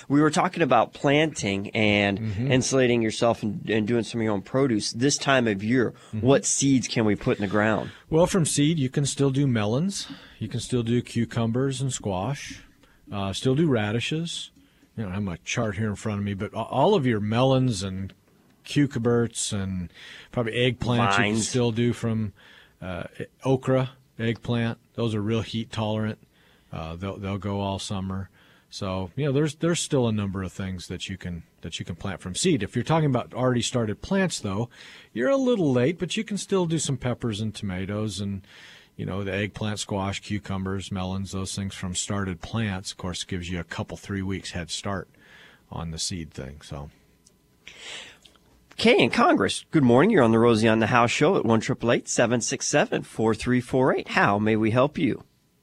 We were talking about planting and insulating yourself and doing some of your own produce. This time of year, what seeds can we put in the ground? Well, from seed, you can still do melons. You can still do cucumbers and squash. Still do radishes. I don't have my chart here in front of me, but all of your melons and cucumbers and probably eggplants you can still do from okra, eggplant. Those are real heat tolerant. They'll go all summer. So there's still a number of things that you can plant from seed. If you're talking about already started plants, though, you're a little late, but you can still do some peppers and tomatoes and the eggplant, squash, cucumbers, melons, those things from started plants. Of course, gives you a couple 3 weeks head start on the seed thing. So. Kay in Congress, good morning. You're on the Rosie on the House show at 1-888-767-4348. How may we help you?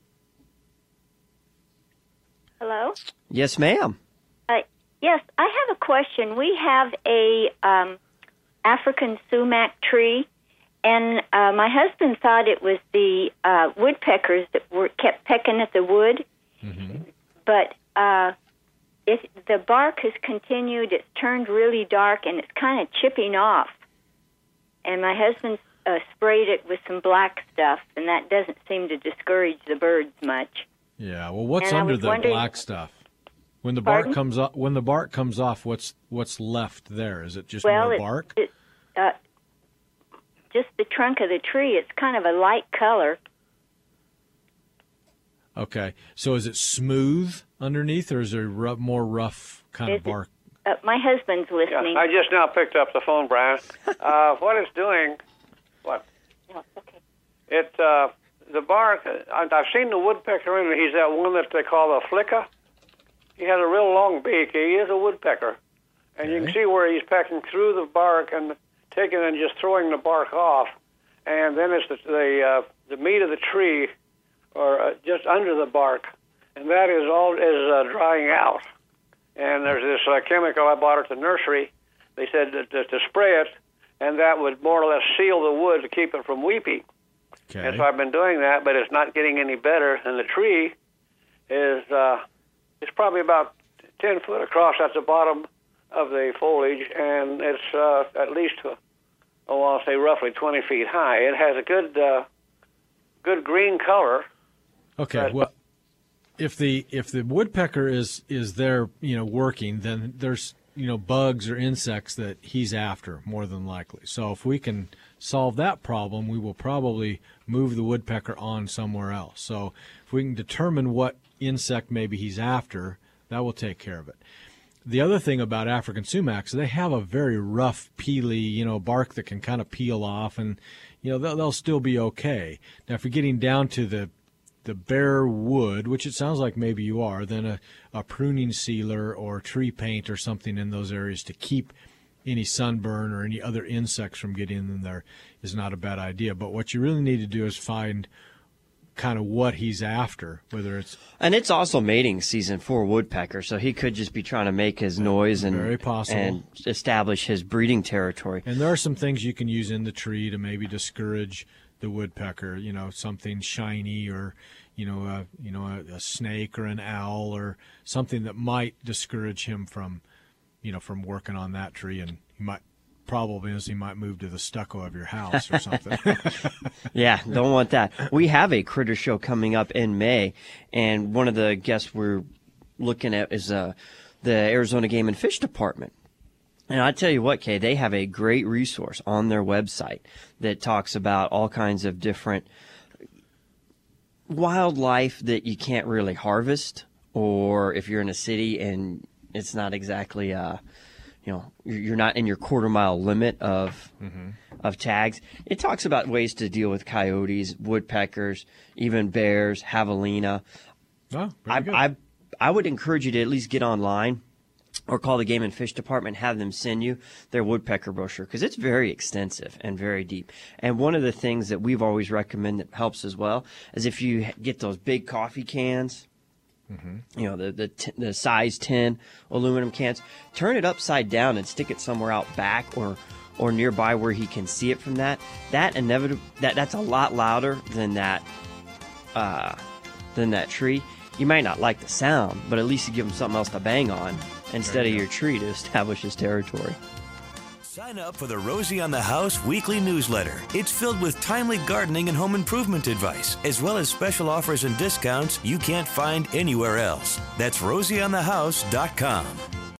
Hello? Yes, ma'am. Yes, I have a question. We have a African sumac tree, and my husband thought it was the woodpeckers that kept pecking at the wood. But the bark has continued. It's turned really dark, and it's kind of chipping off. And my husband sprayed it with some black stuff, and that doesn't seem to discourage the birds much. Yeah, well, what's under the black stuff? When the bark comes off, what's left there? Is it just more bark? Just the trunk of the tree. It's kind of a light color. Okay, so is it smooth underneath, or is there more rough kind of bark? My husband's listening. Yeah, I just now picked up the phone, Brian. What it's doing, what? No, okay. It the bark. I've seen the woodpecker in it. He's that one that they call a flicka. He has a real long beak. He is a woodpecker, and you can see where he's pecking through the bark and taking and just throwing the bark off, and then it's the meat of the tree, or just under the bark, and that is all drying out. And there's this chemical I bought at the nursery. They said to spray it, and that would more or less seal the wood to keep it from weeping. Okay. And so I've been doing that, but it's not getting any better. And the tree is it's probably about 10 foot across at the bottom of the foliage, and it's at least, I'll say roughly 20 feet high. It has a good green color. Okay, well, if the woodpecker is there, working, then there's bugs or insects that he's after more than likely. So if we can solve that problem, we will probably move the woodpecker on somewhere else. So if we can determine what insect maybe he's after, that will take care of it. The other thing about African sumacs, they have a very rough, peely, bark that can kind of peel off, and they'll still be okay. Now, if you're getting down to the bare wood, which it sounds like maybe you are, then a pruning sealer or tree paint or something in those areas to keep any sunburn or any other insects from getting in there is not a bad idea. But what you really need to do is find kind of what he's after, whether it's... And it's also mating season for woodpecker, so he could just be trying to make his noise and, very possible, and establish his breeding territory. And there are some things you can use in the tree to maybe discourage the woodpecker, something shiny or, a snake or an owl or something that might discourage him from working on that tree. And he might move to the stucco of your house or something. Yeah, don't want that. We have a critter show coming up in May, and one of the guests we're looking at is the Arizona Game and Fish Department. And I tell you what, Kay, they have a great resource on their website that talks about all kinds of different wildlife that you can't really harvest, or if you're in a city and it's not exactly you're not in your quarter-mile limit of tags. It talks about ways to deal with coyotes, woodpeckers, even bears, javelina. Oh, very good. I would encourage you to at least get online or call the Game and Fish Department, have them send you their woodpecker brochure, because it's very extensive and very deep. And one of the things that we've always recommended that helps as well is if you get those big coffee cans, the size 10 aluminum cans, turn it upside down and stick it somewhere out back or nearby where he can see it from that. That's a lot louder than that tree. You might not like the sound, but at least you give him something else to bang on instead of your tree to establish his territory. Sign up for the Rosie on the House weekly newsletter. It's filled with timely gardening and home improvement advice, as well as special offers and discounts you can't find anywhere else. That's rosieonthehouse.com.